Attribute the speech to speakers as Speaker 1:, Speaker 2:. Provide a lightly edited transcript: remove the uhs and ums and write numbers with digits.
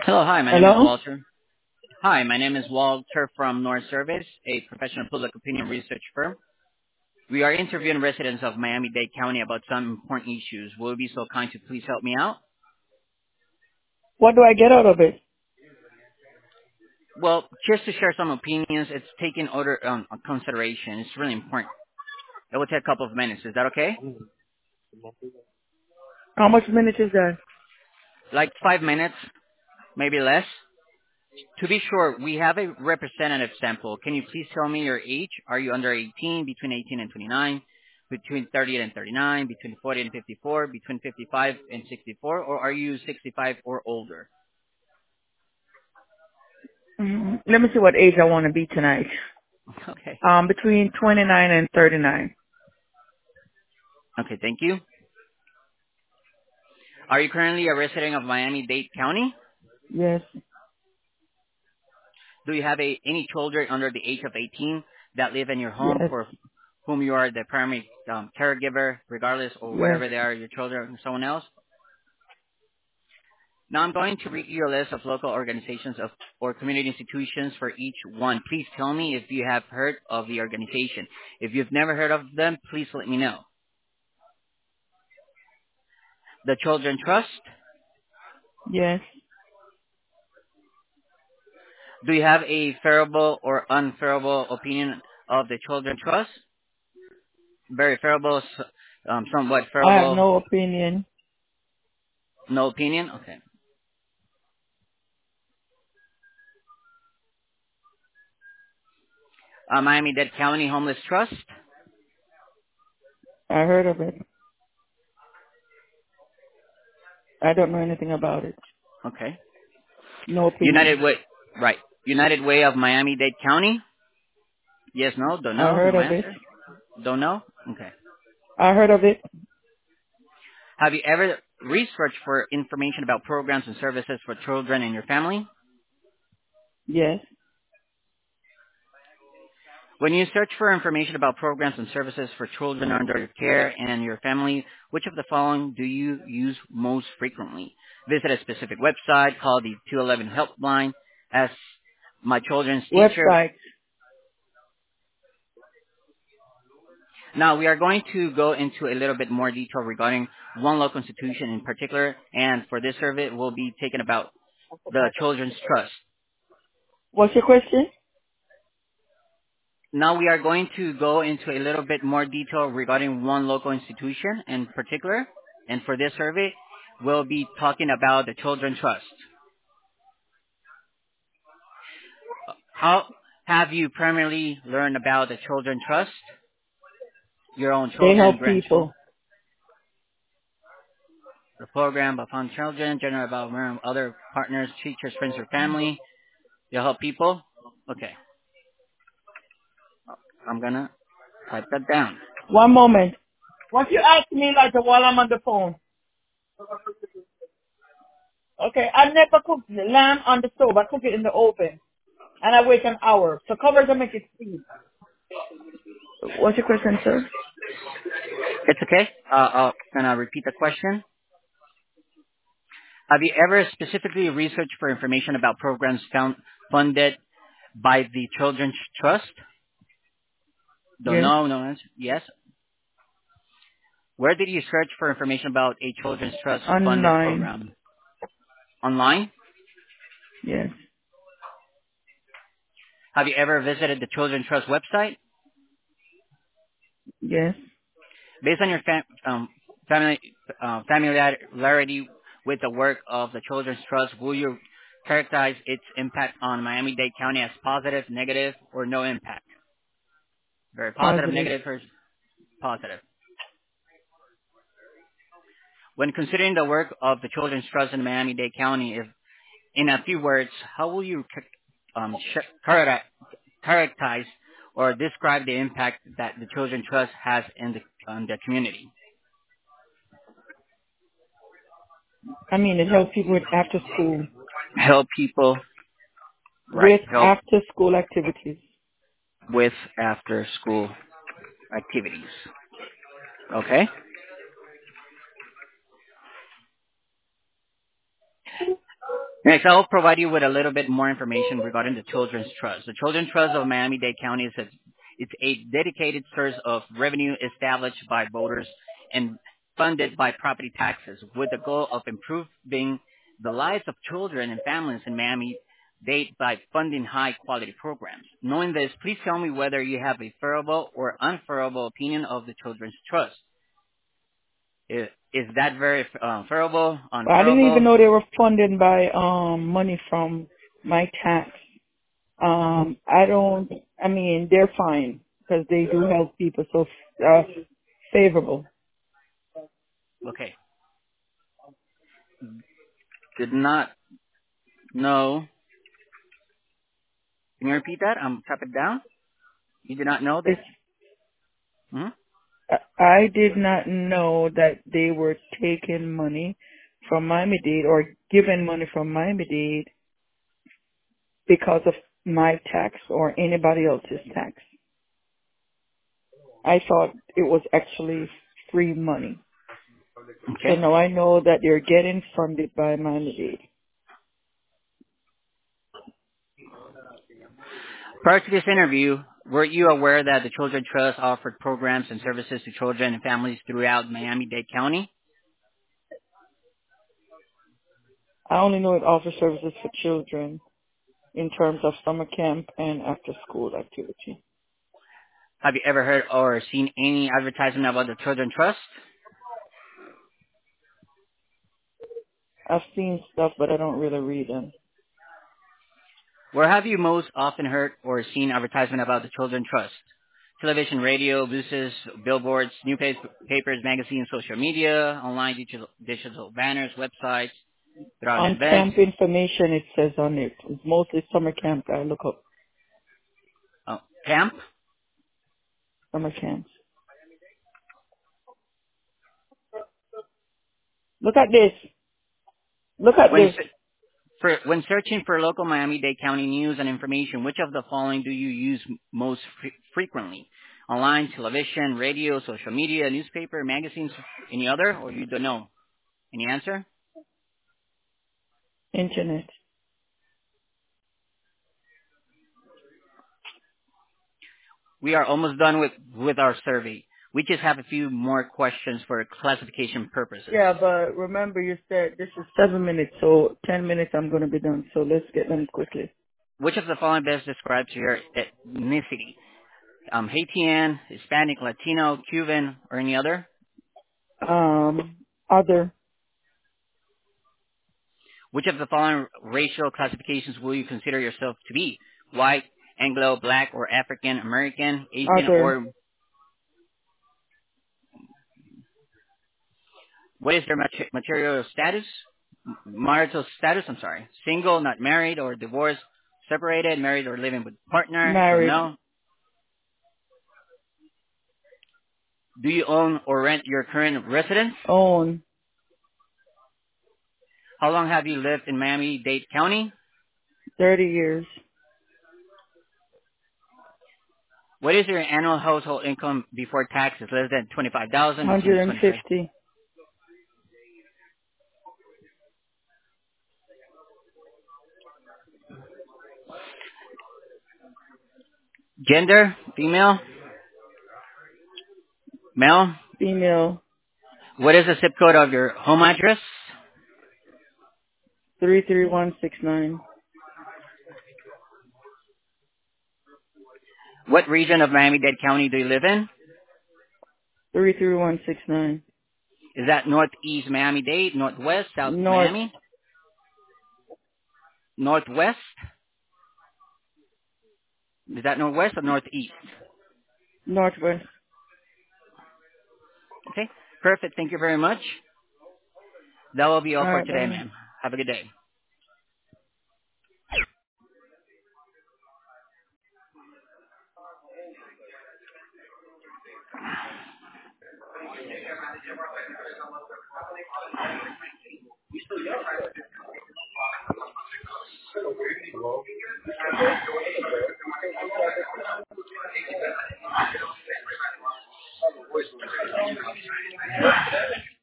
Speaker 1: Hello, hi, my name is
Speaker 2: Hello?
Speaker 1: Walter. Hi, my name is Walter from North Service, a professional public opinion research firm. We are interviewing residents of Miami-Dade County about some important issues. Will you be so kind to please help me out?
Speaker 2: What do I get out of it?
Speaker 1: Well, just to share some opinions, it's taken order consideration. It's really important. It will take a couple of minutes. Is that okay?
Speaker 2: How much minutes is that?
Speaker 1: Like 5 minutes, maybe less. To be sure, we have a representative sample. Can you please tell me your age? Are you under 18, between 18 and 29, between 30 and 39, between 40 and 54, between 55 and 64, or are you 65 or older?
Speaker 2: Let me see what age I want to be tonight.
Speaker 1: Okay.
Speaker 2: Between 29 and 39.
Speaker 1: Okay, thank you. Are you currently a resident of Miami-Dade County?
Speaker 2: Yes.
Speaker 1: Do you have any children under the age of 18 that live in your home
Speaker 2: Yes.
Speaker 1: for whom you are the primary caregiver, regardless or
Speaker 2: Yes.
Speaker 1: whatever they are, your children or someone else? Now I'm going to read you a list of local organizations or community institutions for each one. Please tell me if you have heard of the organization. If you've never heard of them, please let me know. The Children Trust.
Speaker 2: Yes.
Speaker 1: Do you have a favorable or unfavorable opinion of the Children Trust? Very favorable, somewhat
Speaker 2: I have
Speaker 1: favorable,
Speaker 2: no opinion.
Speaker 1: no opinion? Okay. Miami-Dade County Homeless Trust.
Speaker 2: I heard of it. I don't know anything about it.
Speaker 1: Okay.
Speaker 2: No
Speaker 1: United
Speaker 2: opinion.
Speaker 1: Way, right. United Way of Miami-Dade County. Yes, no, don't
Speaker 2: I
Speaker 1: know,
Speaker 2: heard
Speaker 1: no
Speaker 2: of it.
Speaker 1: answer. Don't know? Okay.
Speaker 2: I heard of it.
Speaker 1: Have you ever researched for information about programs and services for children in your family?
Speaker 2: Yes.
Speaker 1: When you search for information about programs and services for children under your care and your family, which of the following do you use most frequently? Visit a specific website, call the 211 helpline, ask my children's teacher.
Speaker 2: Website.
Speaker 1: Now we are going to go into a little bit more detail regarding one local institution in particular, and for this survey we'll be taking about the Children's Trust.
Speaker 2: What's your question?
Speaker 1: Now we are going to go into a little bit more detail regarding one local institution in particular. And for this survey, we'll be talking about the Children's Trust. How have you primarily learned about the Children's Trust? Your own
Speaker 2: They
Speaker 1: children,
Speaker 2: help
Speaker 1: grandchildren,
Speaker 2: people.
Speaker 1: the program upon children, general about other partners, teachers, friends, or family. You help people? Okay, I'm gonna type that down.
Speaker 2: One moment. What you ask me like while I'm on the phone? Okay, I never cook lamb on the stove. I cook it in the oven. And I wait an hour. So cover to make it steam. What's your question, sir?
Speaker 1: It's okay. Can I repeat the question? Have you ever specifically researched for information about programs funded by the Children's Trust? Don't
Speaker 2: Yes.
Speaker 1: know, no answer. Yes. Where did you search for information about a Children's Trust funded
Speaker 2: Online.
Speaker 1: program? Online?
Speaker 2: Yes.
Speaker 1: Have you ever visited the Children's Trust website?
Speaker 2: Yes.
Speaker 1: Based on your family, familiarity with the work of the Children's Trust, will you characterize its impact on Miami-Dade County as positive, negative, or no impact? Very positive,
Speaker 2: Positive.
Speaker 1: negative, or positive? When considering the work of the Children's Trust in Miami-Dade County, if, in a few words, how will you characterize or describe the impact that the Children's Trust has in on the community?
Speaker 2: I mean, it helps people with after school.
Speaker 1: Help people, right?
Speaker 2: With
Speaker 1: Help
Speaker 2: after school activities.
Speaker 1: with after-school activities. Okay? Next, I'll provide you with a little bit more information regarding the Children's Trust. The Children's Trust of Miami-Dade County it's a dedicated source of revenue established by voters and funded by property taxes with the goal of improving the lives of children and families in Miami-Dade by funding high-quality programs. Knowing this, please tell me whether you have a favorable or unfavorable opinion of the Children's Trust. Is that very favorable,
Speaker 2: I didn't even
Speaker 1: unfavorable?
Speaker 2: know they were funded by money from my tax. I mean, they're fine because they do help people, so favorable.
Speaker 1: Okay. Did not know. Can you repeat that? Type it down. You did not know this?
Speaker 2: It's,
Speaker 1: Hmm.
Speaker 2: I did not know that they were taking money from Miami-Dade or giving money from Miami-Dade because of my tax or anybody else's tax. I thought it was actually free money. So
Speaker 1: Okay.
Speaker 2: now I know that they're getting funded by Miami-Dade.
Speaker 1: Prior to this interview, were you aware that the Children's Trust offered programs and services to children and families throughout Miami-Dade County?
Speaker 2: I only know it offers services for children in terms of summer camp and after school activity.
Speaker 1: Have you ever heard or seen any advertisement about the Children's Trust?
Speaker 2: I've seen stuff, but I don't really read them.
Speaker 1: Where have you most often heard or seen advertisement about the Children's Trust? Television, radio, buses, billboards, newspapers, magazines, social media, online digital banners, websites, throughout
Speaker 2: On
Speaker 1: events.
Speaker 2: camp information, it says on it. It's mostly summer camp. I look up
Speaker 1: Camp?
Speaker 2: summer camps. Look at this. Look at
Speaker 1: When
Speaker 2: this.
Speaker 1: when searching for local Miami-Dade County news and information, which of the following do you use most frequently? Online, television, radio, social media, newspaper, magazines, any other, or you don't know? Any answer?
Speaker 2: Internet.
Speaker 1: We are almost done with our survey. We just have a few more questions for classification purposes.
Speaker 2: Yeah, but remember you said this is 7 minutes, so 10 minutes I'm going to be done. So let's get them quickly.
Speaker 1: Which of the following best describes your ethnicity? Haitian, Hispanic, Latino, Cuban, or any other?
Speaker 2: Other,
Speaker 1: Which of the following racial classifications will you consider yourself to be? White, Anglo, Black, or African American, Asian,
Speaker 2: other,
Speaker 1: or what is their material status? Marital status, I'm sorry. Single, not married, or divorced, separated, married, or living with partner, don't
Speaker 2: married,
Speaker 1: know. Do you own or rent your current residence?
Speaker 2: own,
Speaker 1: How long have you lived in Miami-Dade County?
Speaker 2: 30 years,
Speaker 1: What is your annual household income before taxes? Less than 25,000, between 25.
Speaker 2: 150,
Speaker 1: Gender, female, male.
Speaker 2: female,
Speaker 1: What is the zip code of your home address?
Speaker 2: 33169,
Speaker 1: What region of Miami-Dade County do you live in?
Speaker 2: 33169.
Speaker 1: Is that Northeast Miami-Dade, Northwest, South
Speaker 2: North,
Speaker 1: Miami? Northwest? Is that Northwest or Northeast?
Speaker 2: Northwest.
Speaker 1: Okay, perfect. Thank you very much. That will be all for
Speaker 2: Alright,
Speaker 1: today,
Speaker 2: bye.
Speaker 1: ma'am. Have a good day.